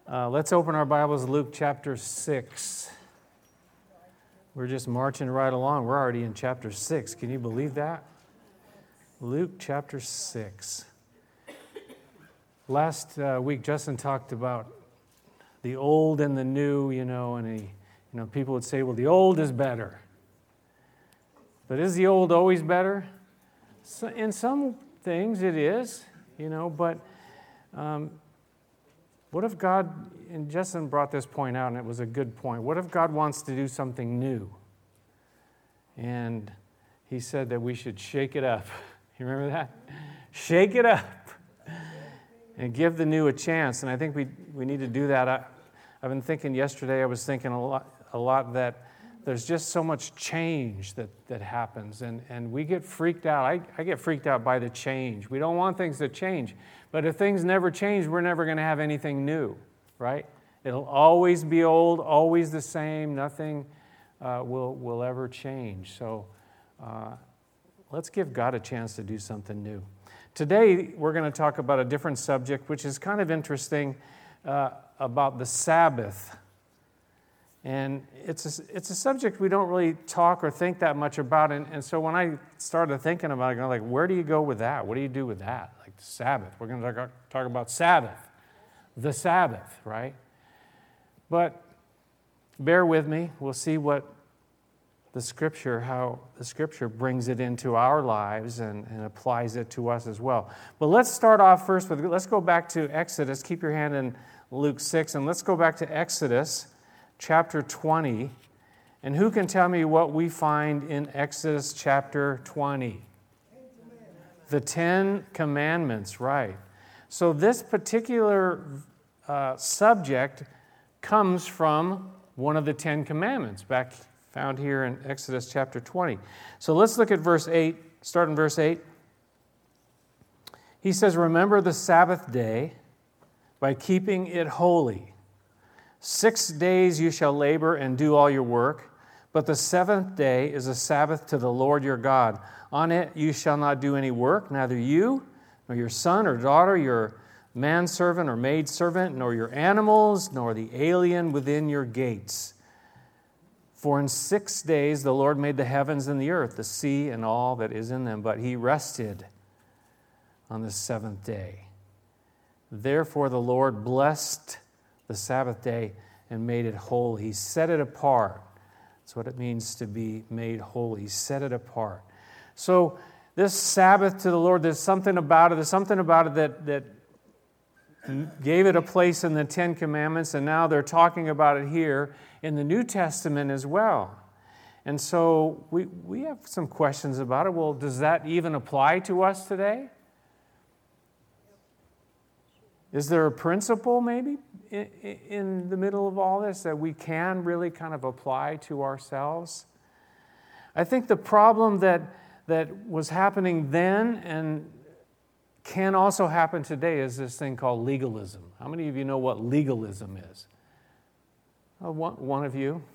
Let's open our Bibles to Luke chapter 6. We're just marching right along. We're already in chapter 6. Can you believe that? Luke chapter 6. Last week, Justin talked about the old and the new, and people would say, well, the old is better. But is the old always better? So in some things it is, but what if God, and Justin brought this point out, and it was a good point. What if God wants to do something new? And he said that we should shake it up. You remember that? Shake it up and give the new a chance. And I think we need to do that. I've been thinking yesterday, I was thinking a lot that there's just so much change that happens. And we get freaked out. I get freaked out by the change. We don't want things to change. But if things never change, we're never going to have anything new, right? It'll always be old, always the same. Nothing will ever change. So let's give God a chance to do something new. Today, we're going to talk about a different subject, which is kind of interesting, about the Sabbath. And it's a subject we don't really talk or think that much about. And so when I started thinking about it, I'm like, where do you go with that? What do you do with that? Like the Sabbath. We're going to talk about Sabbath. The Sabbath, right? But bear with me. We'll see what how the Scripture brings it into our lives and applies it to us as well. But let's start off first let's go back to Exodus. Keep your hand in Luke 6, and let's go back to Exodus chapter 20. And who can tell me what we find in Exodus chapter 20? The Ten Commandments, right. So this particular subject comes from one of the Ten Commandments, found here in Exodus chapter 20. So let's look at verse 8, start in verse 8. He says, "Remember the Sabbath day by keeping it holy. 6 days you shall labor and do all your work, but the seventh day is a Sabbath to the Lord your God. On it you shall not do any work, neither you, nor your son or daughter, your manservant or maidservant, nor your animals, nor the alien within your gates. For in 6 days the Lord made the heavens and the earth, the sea and all that is in them, but he rested on the seventh day. Therefore the Lord blessed the Sabbath day and made it holy. He set it apart. That's what it means to be made holy. He set it apart. So this Sabbath to the Lord, there's something about it that gave it a place in the Ten Commandments, and now they're talking about it here in the New Testament as well. And so we have some questions about it. Well, does that even apply to us today? Is there a principle maybe in the middle of all this that we can really kind of apply to ourselves? I think the problem that was happening then and can also happen today is this thing called legalism. How many of you know what legalism is? One of you.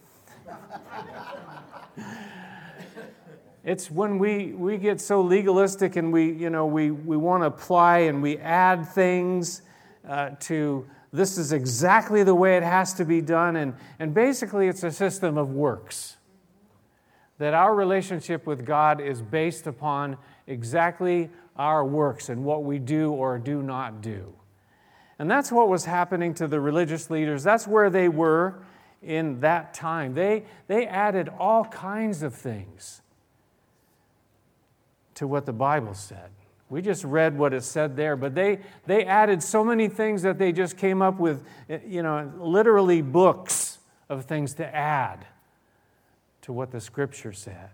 It's when we get so legalistic and we want to apply and we add things to this is exactly the way it has to be done. And basically it's a system of works. That our relationship with God is based upon exactly our works and what we do or do not do. And that's what was happening to the religious leaders. That's where they were in that time. They added all kinds of things to what the Bible said. We just read what it said there, but they added so many things that they just came up with, literally books of things to add to what the Scripture said.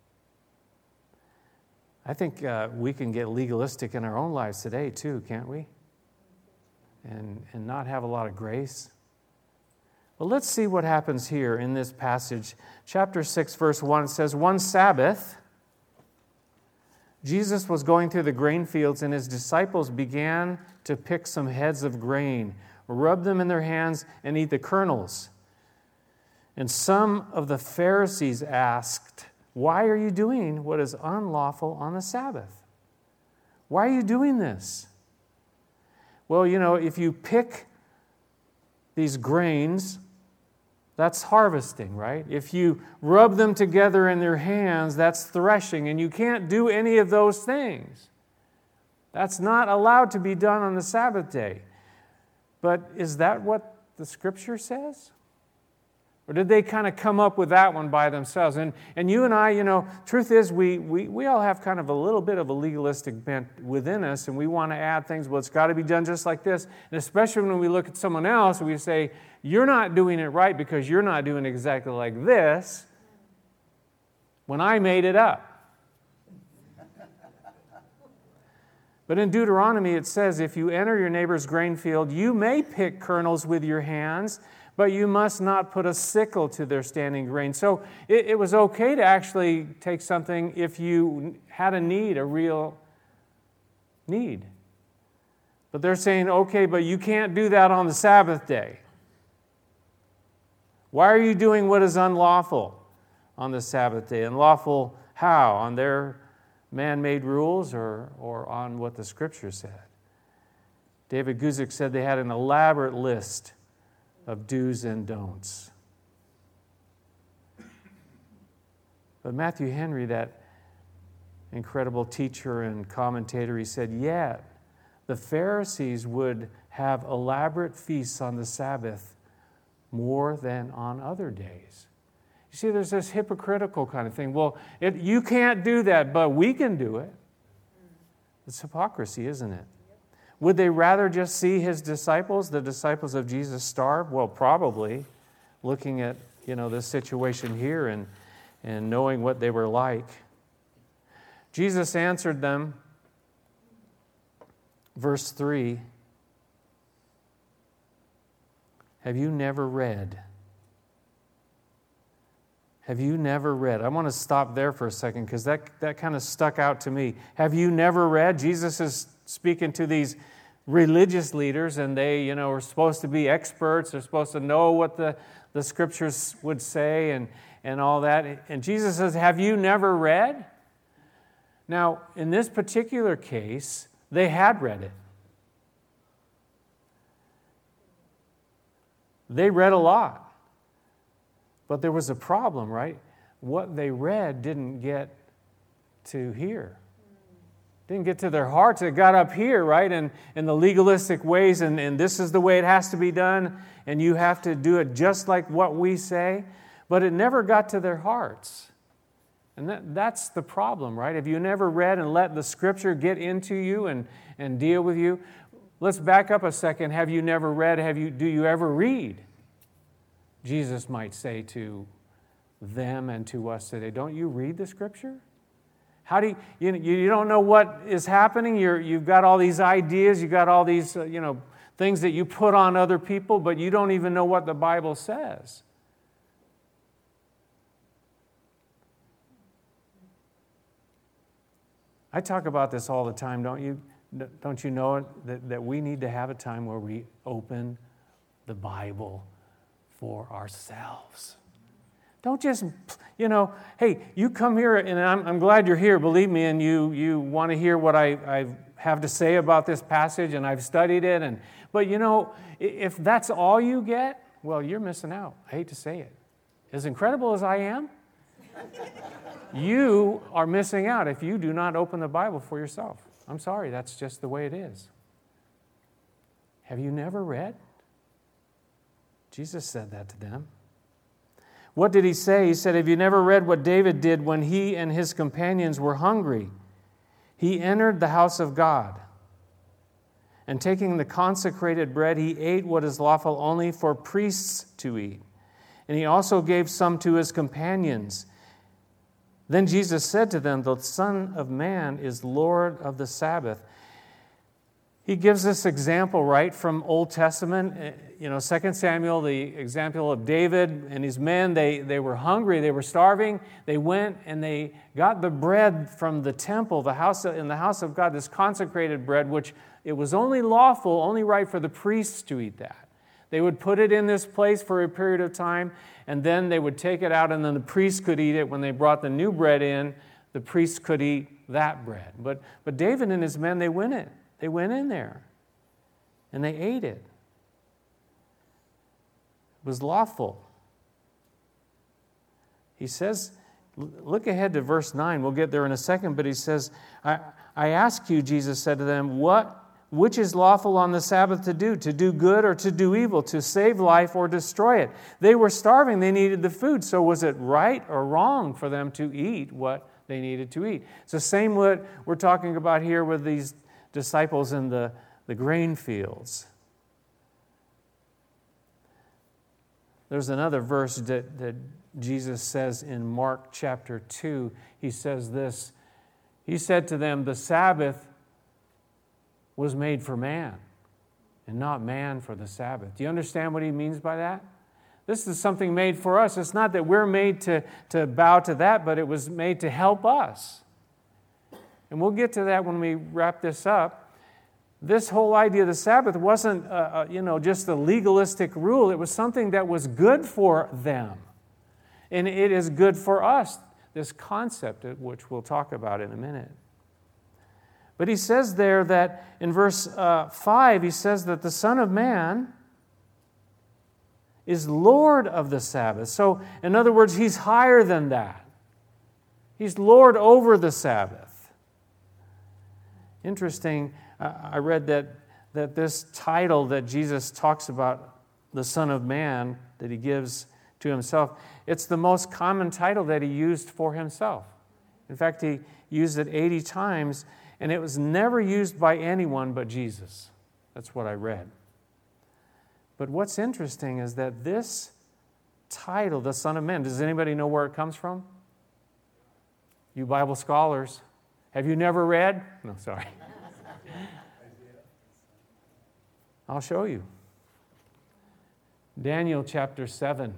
I think we can get legalistic in our own lives today too, can't we? And not have a lot of grace. Well, let's see what happens here in this passage. Chapter 6, verse 1 says, "One Sabbath, Jesus was going through the grain fields, and his disciples began to pick some heads of grain, rub them in their hands, and eat the kernels. And some of the Pharisees asked, 'Why are you doing what is unlawful on the Sabbath?' Why are you doing this?" Well, if you pick these grains, that's harvesting, right? If you rub them together in your hands, that's threshing, and you can't do any of those things. That's not allowed to be done on the Sabbath day. But is that what the Scripture says? Or did they kind of come up with that one by themselves? And you and I, truth is we all have kind of a little bit of a legalistic bent within us, and we want to add things, well, it's got to be done just like this. And especially when we look at someone else, we say, you're not doing it right because you're not doing it exactly like this when I made it up. But in Deuteronomy it says, if you enter your neighbor's grain field, you may pick kernels with your hands, but you must not put a sickle to their standing grain. So it was okay to actually take something if you had a need, a real need. But they're saying, okay, but you can't do that on the Sabbath day. Why are you doing what is unlawful on the Sabbath day? Unlawful how? On their man-made rules or on what the Scripture said? David Guzik said they had an elaborate list of do's and don'ts. But Matthew Henry, that incredible teacher and commentator, he said, yet the Pharisees would have elaborate feasts on the Sabbath more than on other days. You see, there's this hypocritical kind of thing. Well, you can't do that, but we can do it. It's hypocrisy, isn't it? Would they rather just see his disciples, the disciples of Jesus, starve? Well, probably, looking at this situation here and knowing what they were like. Jesus answered them, verse 3, have you never read? Have you never read? I want to stop there for a second because that kind of stuck out to me. Have you never read? Jesus is speaking to these religious leaders, and they, are supposed to be experts. They're supposed to know what the Scriptures would say and all that. And Jesus says, have you never read? Now, in this particular case, they had read it. They read a lot. But there was a problem, right? What they read didn't get to here. Didn't get to their hearts. It got up here, right? And in the legalistic ways, and this is the way it has to be done, and you have to do it just like what we say. But it never got to their hearts. And that's the problem, right? If you never read and let the Scripture get into you and deal with you, let's back up a second. Have you never read? Do you ever read? Jesus might say to them and to us today, don't you read the Scripture? How do you don't know what is happening? You've got all these ideas, you've got all these things that you put on other people, but you don't even know what the Bible says. I talk about this all the time, don't you? Don't you know that we need to have a time where we open the Bible for ourselves? Don't just, hey, you come here, and I'm glad you're here, believe me, and you want to hear what I have to say about this passage, and I've studied it. But if that's all you get, well, you're missing out. I hate to say it. As incredible as I am, you are missing out if you do not open the Bible for yourself. I'm sorry, that's just the way it is. Have you never read? Jesus said that to them. What did he say? He said, have you never read what David did when he and his companions were hungry? He entered the house of God, and taking the consecrated bread, he ate what is lawful only for priests to eat. And he also gave some to his companions. Then Jesus said to them, the Son of Man is Lord of the Sabbath. He gives this example, right, from Old Testament. 2 Samuel, the example of David and his men. They were hungry, they were starving. They went and they got the bread from the temple, in the house of God, this consecrated bread, which it was only lawful, only right for the priests to eat that. They would put it in this place for a period of time, and then they would take it out, and then the priests could eat it. When they brought the new bread in, the priests could eat that bread. But David and his men, they went in there, and they ate it. was lawful. He says, look ahead to verse 9. We'll get there in a second, but he says, I ask you, Jesus said to them, which is lawful on the Sabbath to do good or to do evil, to save life or destroy it? They were starving. They needed the food. So was it right or wrong for them to eat what they needed to eat? It's the same what we're talking about here with these disciples in the grain fields. There's another verse that Jesus says in Mark chapter 2. He says this. He said to them, the Sabbath was made for man, and not man for the Sabbath. Do you understand what he means by that? This is something made for us. It's not that we're made to bow to that, but it was made to help us. And we'll get to that when we wrap this up. This whole idea of the Sabbath wasn't just a legalistic rule. It was something that was good for them. And it is good for us, this concept, which we'll talk about in a minute. But he says there that in verse 5, he says that the Son of Man is Lord of the Sabbath. So, in other words, he's higher than that. He's Lord over the Sabbath. Interesting, I read that this title that Jesus talks about, the Son of Man, that he gives to himself, it's the most common title that he used for himself. In fact, he used it 80 times, and it was never used by anyone but Jesus. That's what I read. But what's interesting is that this title, the Son of Man, does anybody know where it comes from? You Bible scholars. Have you never read? No, sorry. I'll show you. Daniel chapter 7.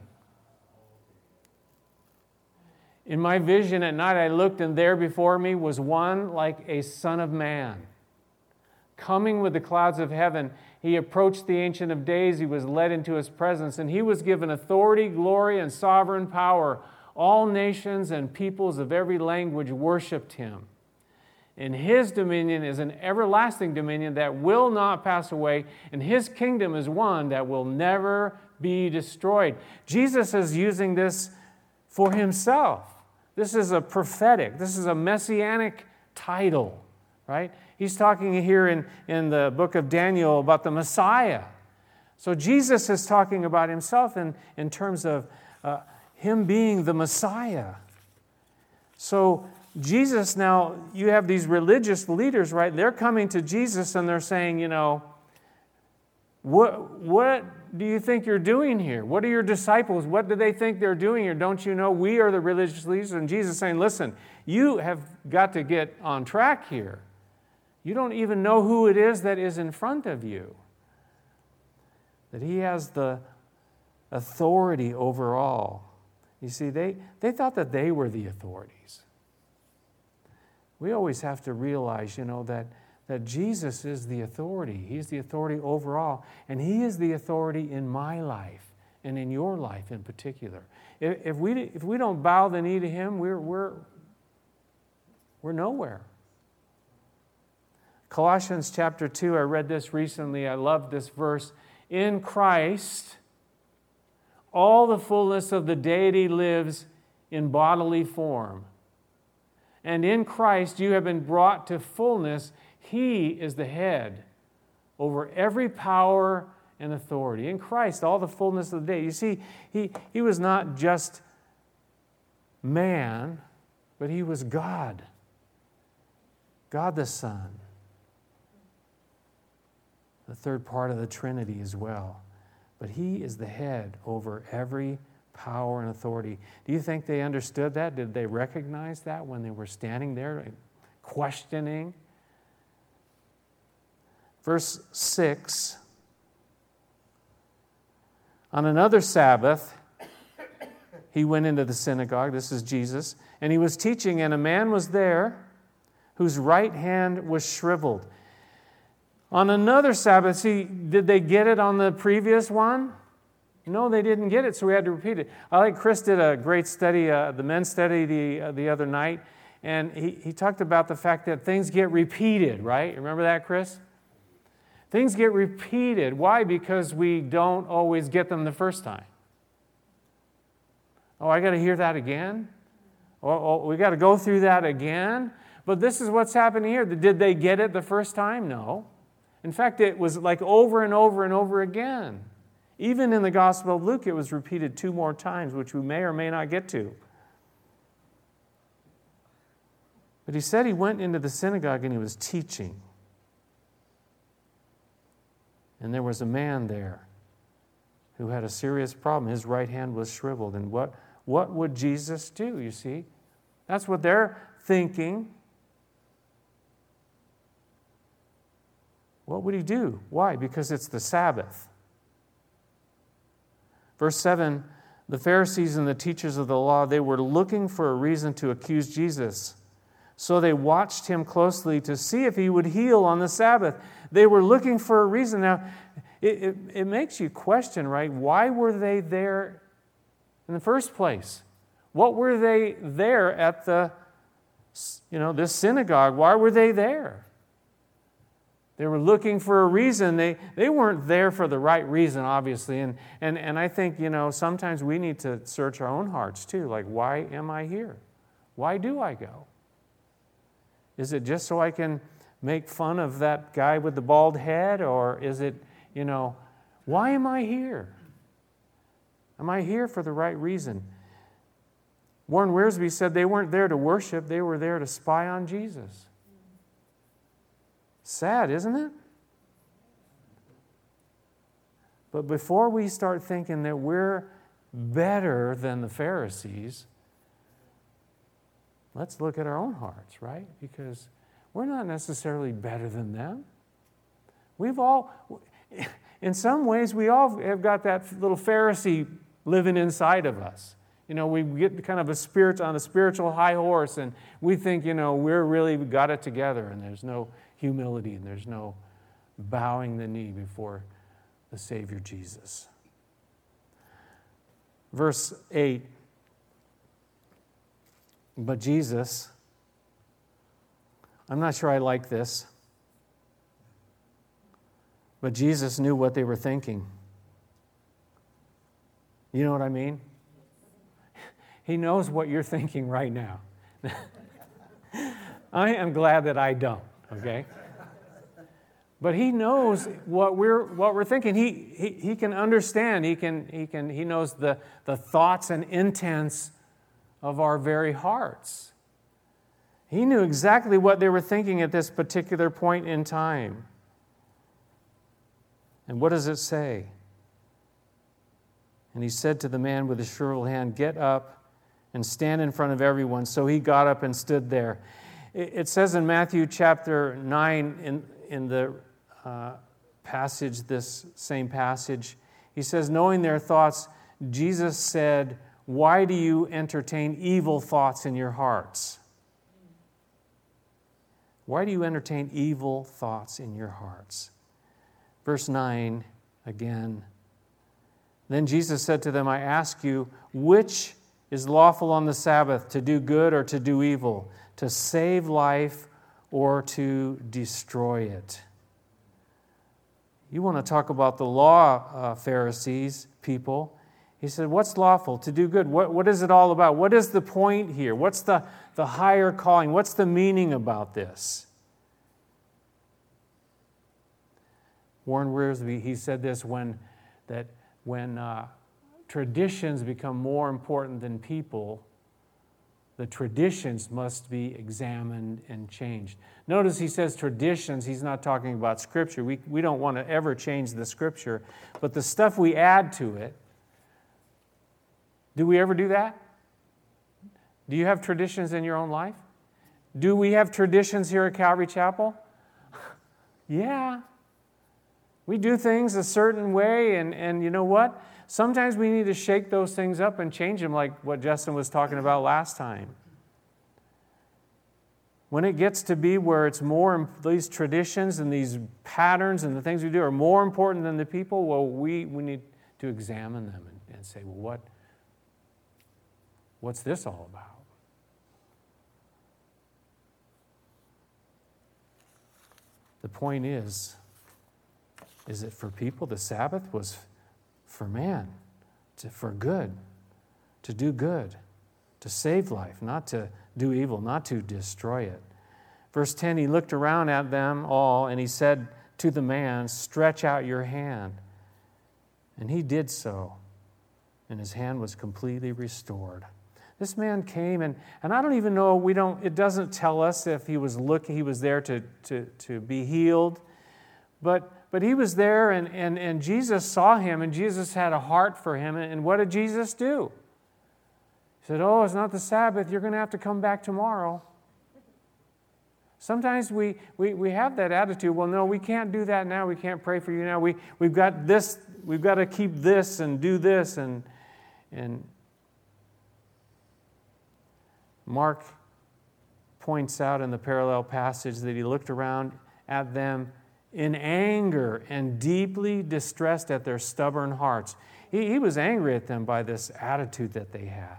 In my vision at night I looked, and there before me was one like a son of man. Coming with the clouds of heaven, he approached the Ancient of Days. He was led into his presence, and he was given authority, glory, and sovereign power. All nations and peoples of every language worshipped him. And his dominion is an everlasting dominion that will not pass away, and his kingdom is one that will never be destroyed. Jesus is using this for himself. This is a prophetic, this is a messianic title, right? He's talking here in the book of Daniel about the Messiah. So Jesus is talking about himself in terms of him being the Messiah. So Jesus now, you have these religious leaders, right? They're coming to Jesus and they're saying, what do you think you're doing here? What are your disciples? What do they think they're doing here? Don't you know we are the religious leaders? And Jesus is saying, listen, you have got to get on track here. You don't even know who it is that is in front of you. That he has the authority over all. You see, they thought that they were the authorities. We always have to realize, that Jesus is the authority. He's the authority over all. And he is the authority in my life and in your life in particular. If we don't bow the knee to him, we're nowhere. Colossians chapter 2, I read this recently. I love this verse. In Christ, all the fullness of the deity lives in bodily form. And in Christ you have been brought to fullness. He is the head over every power and authority. In Christ, all the fullness of the deity. You see, he was not just man, but he was God. God the Son. The third part of the Trinity as well. But he is the head over every power and authority. Do you think they understood that? Did they recognize that when they were standing there questioning? Verse 6, on another Sabbath, he went into the synagogue, this is Jesus, and he was teaching, and a man was there whose right hand was shriveled. On another Sabbath, did they get it on the previous one? No, they didn't get it, so we had to repeat it. Chris did a great study, the men's study the other night, and he talked about the fact that things get repeated, right? Remember that, Chris? Things get repeated. Why? Because we don't always get them the first time. Oh, I got to hear that again? Oh, we got to go through that again? But this is what's happening here. Did they get it the first time? No. In fact, it was like over and over and over again. Even in the Gospel of Luke, it was repeated 2 more times, which we may or may not get to. But he said he went into the synagogue and he was teaching. And there was a man there who had a serious problem. His right hand was shriveled. And what would Jesus do, you see? That's what they're thinking. What would he do? Why? Because it's the Sabbath. Verse 7, the Pharisees and the teachers of the law, they were looking for a reason to accuse Jesus. So they watched him closely to see if he would heal on the Sabbath. They were looking for a reason. Now, it makes you question, right? Why were they there in the first place? What were they there at this synagogue? Why were they there? They were looking for a reason. They weren't there for the right reason, obviously. And I think, sometimes we need to search our own hearts too. Like, why am I here? Why do I go? Is it just so I can make fun of that guy with the bald head? Or is it, why am I here? Am I here for the right reason? Warren Wiersbe said they weren't there to worship, they were there to spy on Jesus. Sad, isn't it? But before we start thinking that we're better than the Pharisees, let's look at our own hearts, right? Because we're not necessarily better than them. In some ways, we all have got that little Pharisee living inside of us. We get kind of on a spiritual high horse, and we think, we've got it together, and there's no humility, and there's no bowing the knee before the Savior Jesus. Verse 8, but Jesus, I'm not sure I like this, but Jesus knew what they were thinking. You know what I mean? He knows what you're thinking right now. I am glad that I don't, okay? But he knows what we're thinking. He can understand. He knows the thoughts and intents of our very hearts. He knew exactly what they were thinking at this particular point in time. And what does it say? And he said to the man with the shriveled hand, "Get up and stand in front of everyone." So he got up and stood there. It says in Matthew chapter 9 in the passage, this same passage, he says, knowing their thoughts, Jesus said, "Why do you entertain evil thoughts in your hearts?" Why do you entertain evil thoughts in your hearts? Verse 9 again. Then Jesus said to them, "I ask you, which is lawful on the Sabbath, to do good or to do evil, to save life or to destroy it?" You want to talk about the law, Pharisees, people. He said, what's lawful? To do good. What is it all about? What is the point here? What's the higher calling? What's the meaning about this? Warren Wiersbe, he said this when traditions become more important than people, the traditions must be examined and changed. Notice he says traditions. He's not talking about Scripture. We don't want to ever change the Scripture. But the stuff we add to it, do we ever do that? Do you have traditions in your own life? Do we have traditions here at Calvary Chapel? Yeah. We do things a certain way, and you know what? Sometimes we need to shake those things up and change them, like what Justin was talking about last time. When it gets to be where it's more, these traditions and these patterns and the things we do are more important than the people, well, we need to examine them and say, well, what's this all about? The point is it for people? The Sabbath was for man, for good, to do good, to save life, not to do evil, not to destroy it. Verse 10, he looked around at them all, and he said to the man, "Stretch out your hand." And he did so, and his hand was completely restored. This man came, and I don't even know, it doesn't tell us if he was there to be healed, but he was there, and Jesus saw him, and Jesus had a heart for him, and what did Jesus do? He said, "Oh, it's not the Sabbath, you're going to have to come back tomorrow." Sometimes we have that attitude, well, no, we can't do that now, we can't pray for you now, we've got this, we've got to keep this and do this, and Mark points out in the parallel passage that he looked around at them in anger and deeply distressed at their stubborn hearts. He was angry at them by this attitude that they had.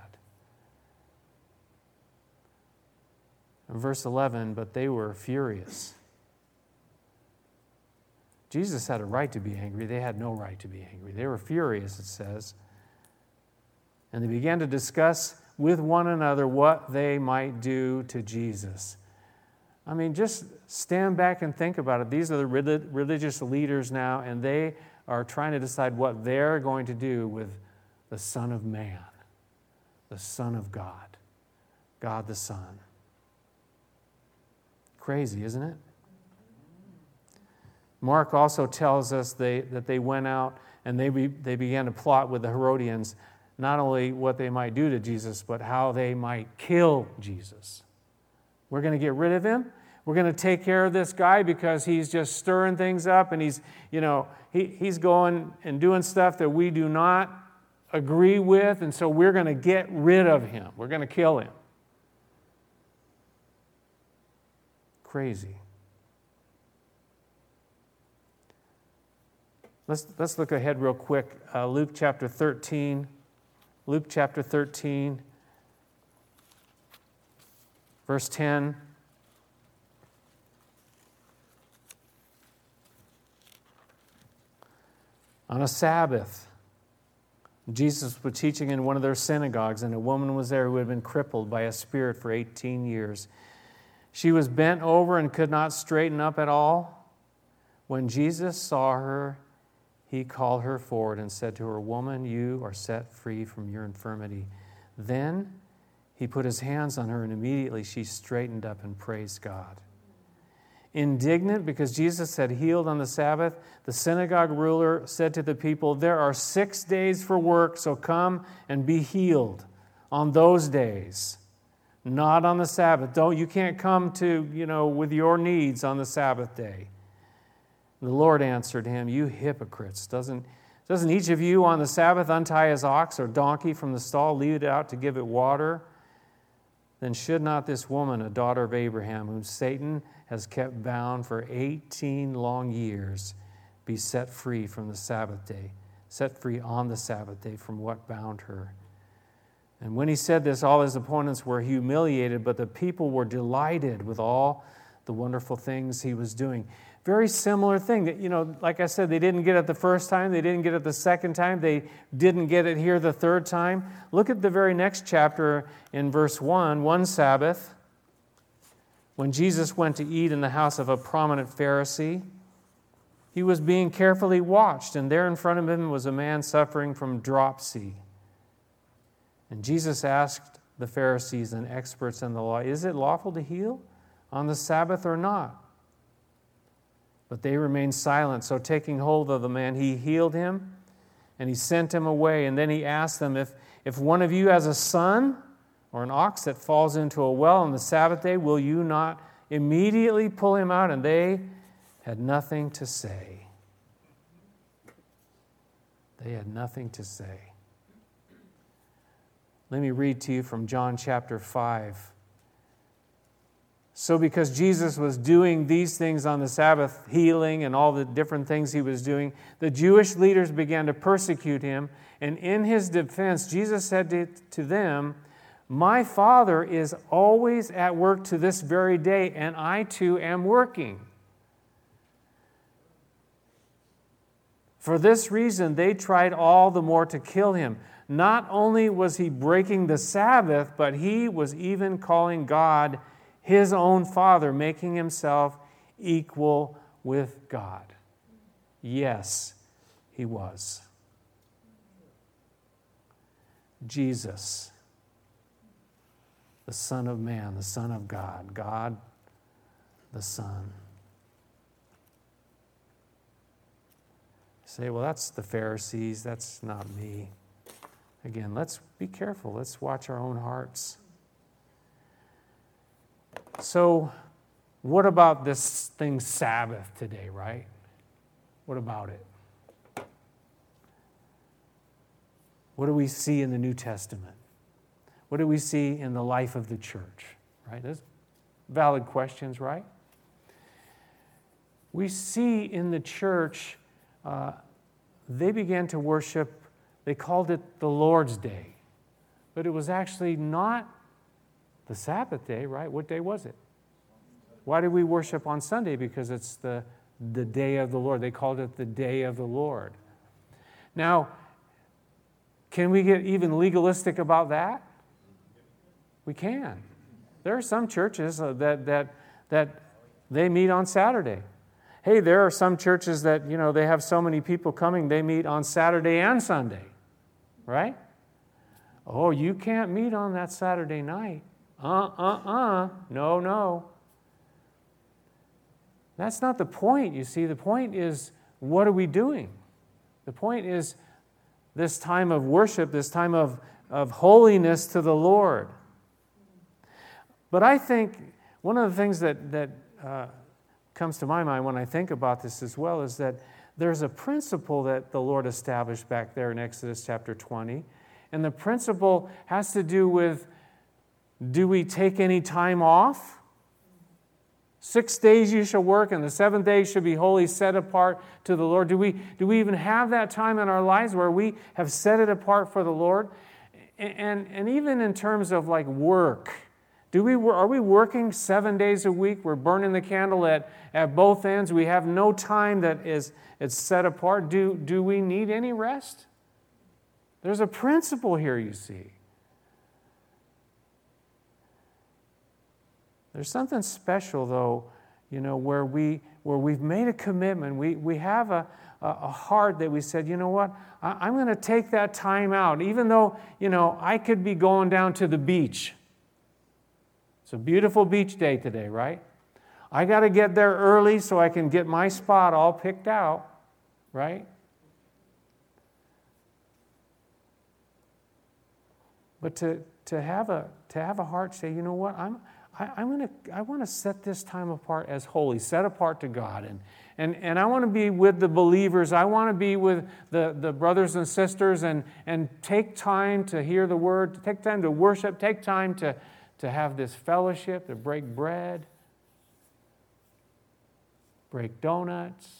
In verse 11, but they were furious. Jesus had a right to be angry. They had no right to be angry. They were furious, it says. And they began to discuss with one another what they might do to Jesus. I mean, just stand back and think about it. These are the religious leaders now, and they are trying to decide what they're going to do with the Son of Man, the Son of God, God the Son. Crazy, isn't it? Mark also tells us that they went out and they began to plot with the Herodians, not only what they might do to Jesus, but how they might kill Jesus. We're going to get rid of him. We're going to take care of this guy because he's just stirring things up, and he's going and doing stuff that we do not agree with, and so we're going to get rid of him. We're going to kill him. Crazy. Let's look ahead real quick. Luke chapter 13. Luke chapter 13, verse 10. On a Sabbath, Jesus was teaching in one of their synagogues, and a woman was there who had been crippled by a spirit for 18 years. She was bent over and could not straighten up at all. When Jesus saw her, he called her forward and said to her, "Woman, you are set free from your infirmity." Then he put his hands on her, and immediately she straightened up and praised God. Indignant because Jesus had healed on the Sabbath, the synagogue ruler said to the people, "There are 6 days for work, so come and be healed on those days, not on the Sabbath. You can't come with your needs on the Sabbath day." The Lord answered him, "You hypocrites, doesn't each of you on the Sabbath untie his ox or donkey from the stall, lead it out to give it water? Then should not this woman, a daughter of Abraham, whom Satan has kept bound for 18 long years, be set free from the Sabbath day, set free on the Sabbath day from what bound her?" And when he said this, all his opponents were humiliated, but the people were delighted with all the wonderful things he was doing. Very similar thing that, like I said, they didn't get it the first time, they didn't get it the second time, they didn't get it here the third time. Look at the very next chapter in verse 1, one Sabbath, when Jesus went to eat in the house of a prominent Pharisee, he was being carefully watched, and there in front of him was a man suffering from dropsy. And Jesus asked the Pharisees and experts in the law, "Is it lawful to heal on the Sabbath or not?" But they remained silent. So taking hold of the man, he healed him, and he sent him away. And then he asked them, if one of you has a son or an ox that falls into a well on the Sabbath day, will you not immediately pull him out? And they had nothing to say. They had nothing to say. Let me read to you from John chapter 5. So because Jesus was doing these things on the Sabbath, healing and all the different things he was doing, the Jewish leaders began to persecute him. And in his defense, Jesus said to them, "My Father is always at work to this very day, and I too am working." For this reason, they tried all the more to kill him, not only was he breaking the Sabbath, but he was even calling God his own Father, making himself equal with God. Yes, he was. Jesus, the Son of Man, the Son of God, God the Son. Say, well, that's the Pharisees, that's not me. Again, let's be careful. Let's watch our own hearts. So, what about this thing Sabbath today, right? What about it? What do we see in the New Testament? What do we see in the life of the church? Right? Those valid questions, right? We see in the church, they began to worship, they called it the Lord's Day. But it was actually not the Sabbath day, right? What day was it? Why do we worship on Sunday? Because it's the day of the Lord. They called it the day of the Lord. Now, can we get even legalistic about that? We can. There are some churches that they meet on Saturday. Hey, there are some churches that, they have so many people coming, they meet on Saturday and Sunday, right? Oh, you can't meet on that Saturday night. No. That's not the point, you see. The point is, what are we doing? The point is this time of worship, this time of holiness to the Lord. But I think one of the things that comes to my mind when I think about this as well is that there's a principle that the Lord established back there in Exodus chapter 20. And the principle has to do with, do we take any time off? 6 days you shall work, and the seventh day should be wholly set apart to the Lord. Do we even have that time in our lives where we have set it apart for the Lord? And even in terms of like work, are we working 7 days a week? We're burning the candle at both ends. We have no time that it's set apart. Do we need any rest? There's a principle here, you see. There's something special, though, where we've made a commitment. We have a heart that we said, you know what, I'm going to take that time out, even though, I could be going down to the beach. It's a beautiful beach day today, right? I got to get there early so I can get my spot all picked out, right? But to have a heart say, you know what, I want to set this time apart as holy, set apart to God, and I want to be with the believers. I want to be with the brothers and sisters, and take time to hear the word, take time to worship, take time to have this fellowship, to break bread, break donuts.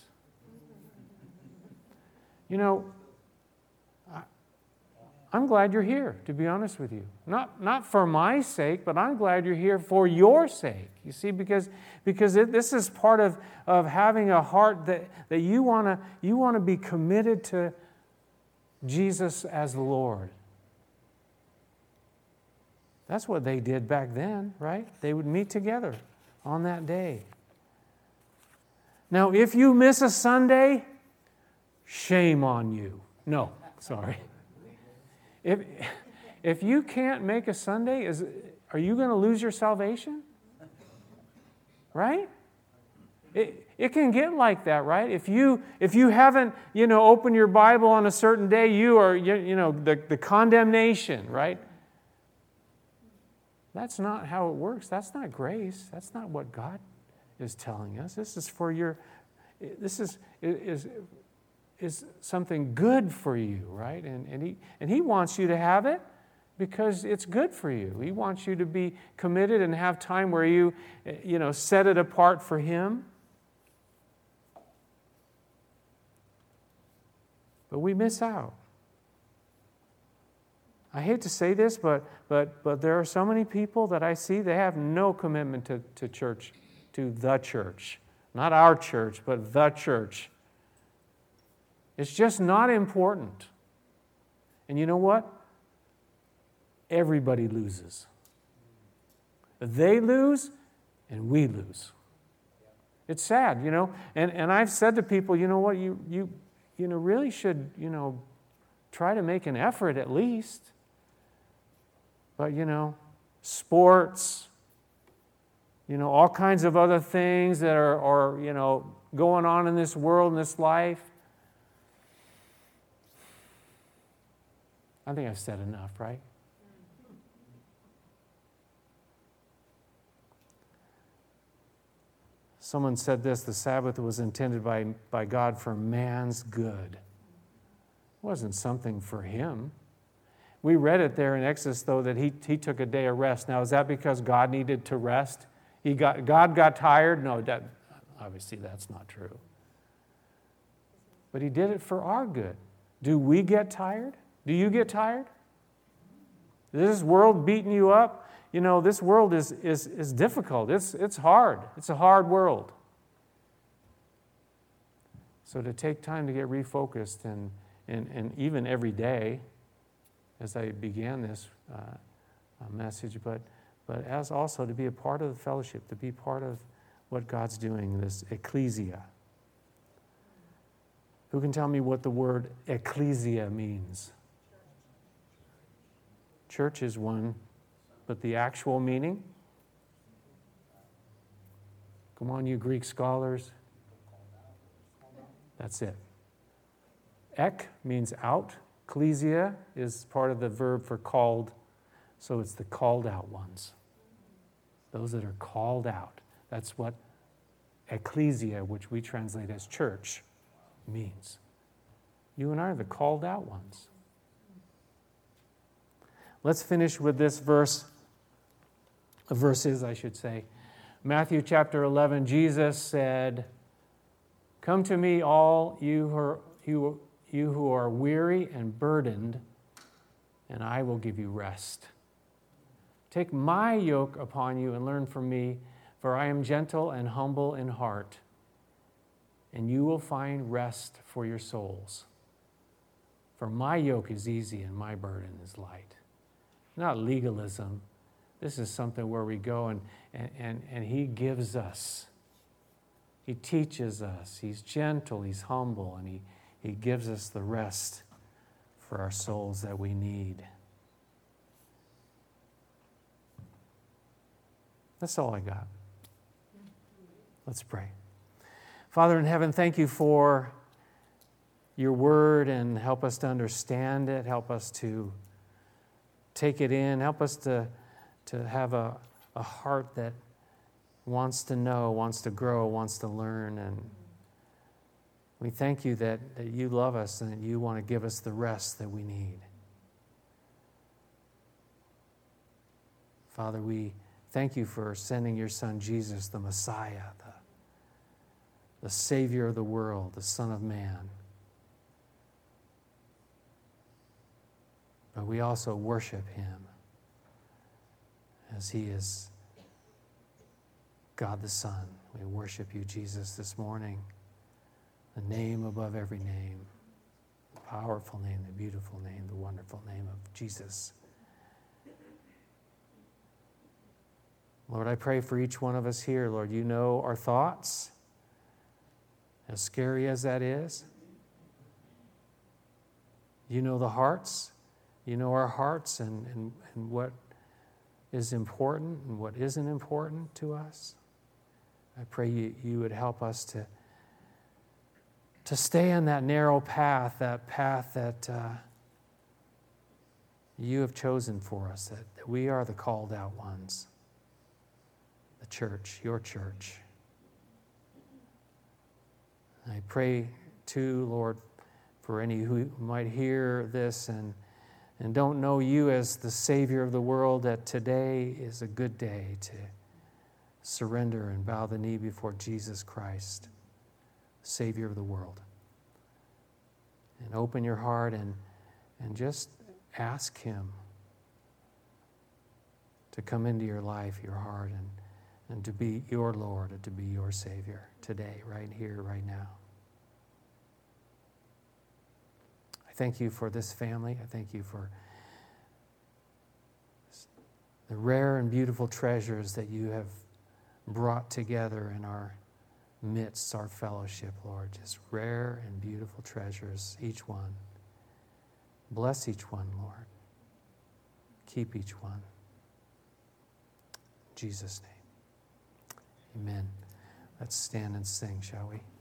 I'm glad you're here, to be honest with you. Not for my sake, but I'm glad you're here for your sake. You see, because this is part of having a heart that you want to be committed to Jesus as the Lord. That's what they did back then, right? They would meet together on that day. Now, if you miss a Sunday, shame on you. No, sorry. If you can't make a Sunday, are you going to lose your salvation? Right? It can get like that, right? If you haven't, opened your Bible on a certain day, you are, the condemnation, right? That's not how it works. That's not grace. That's not what God is telling us. This is for this is something good for you, right? And He wants you to have it because it's good for you. He wants you to be committed and have time where you set it apart for Him. But we miss out. I hate to say this, but there are so many people that I see, they have no commitment to church, to the church. Not our church, but the church. It's just not important. And you know what? everybody loses. They lose, and we lose. It's sad, And I've said to people, you know what, you really should, try to make an effort at least. But, sports, all kinds of other things that are going on in this world, in this life. I think I've said enough, right? Someone said this, the Sabbath was intended by God for man's good. It wasn't something for him. We read it there in Exodus, though, that he took a day of rest. Now, is that because God needed to rest? God got tired? No, obviously that's not true. But he did it for our good. Do we get tired? Do you get tired? Is this world beating you up? This world is difficult. It's hard. It's a hard world. So to take time to get refocused and even every day, as I began this message, but as also to be a part of the fellowship, to be part of what God's doing, this ecclesia. Who can tell me what the word ecclesia means? Church is one, but the actual meaning? Come on, you Greek scholars. That's it. Ek means out. Ecclesia is part of the verb for called. So it's the called out ones. Those that are called out. That's what ecclesia, which we translate as church, means. You and I are the called out ones. Let's finish with this verses, I should say. Matthew chapter 11, Jesus said, "Come to me, all you who are weary and burdened, and I will give you rest. Take my yoke upon you and learn from me, for I am gentle and humble in heart, and you will find rest for your souls. For my yoke is easy and my burden is light." Not legalism. This is something where we go and he gives us. He teaches us. He's gentle, he's humble, and he gives us the rest for our souls that we need. That's all I got. Let's pray. Father in heaven, thank you for your word, and help us to understand it. Help us to take it in. Help us to have a heart that wants to know, wants to grow, wants to learn. And we thank you that you love us and that you want to give us the rest that we need. Father, we thank you for sending your Son, Jesus, the Messiah, the Savior of the world, the Son of Man. But we also worship him as he is God the Son. We worship you, Jesus, this morning. The name above every name, the powerful name, the beautiful name, the wonderful name of Jesus. Lord, I pray for each one of us here. Lord, you know our thoughts, as scary as that is. You know the hearts. You know our hearts and what is important and what isn't important to us. I pray you would help us to stay on that narrow path that you have chosen for us, that we are the called out ones, the church, your church. I pray too, Lord, for any who might hear this and don't know you as the Savior of the world, that today is a good day to surrender and bow the knee before Jesus Christ, Savior of the world. And open your heart and just ask him to come into your life, your heart, and to be your Lord and to be your Savior today, right here, right now. I thank you for this family. I thank you for the rare and beautiful treasures that you have brought together in our midst, our fellowship, Lord. Just rare and beautiful treasures, each one. Bless each one, Lord. Keep each one. In Jesus' name. Amen. Let's stand and sing, shall we?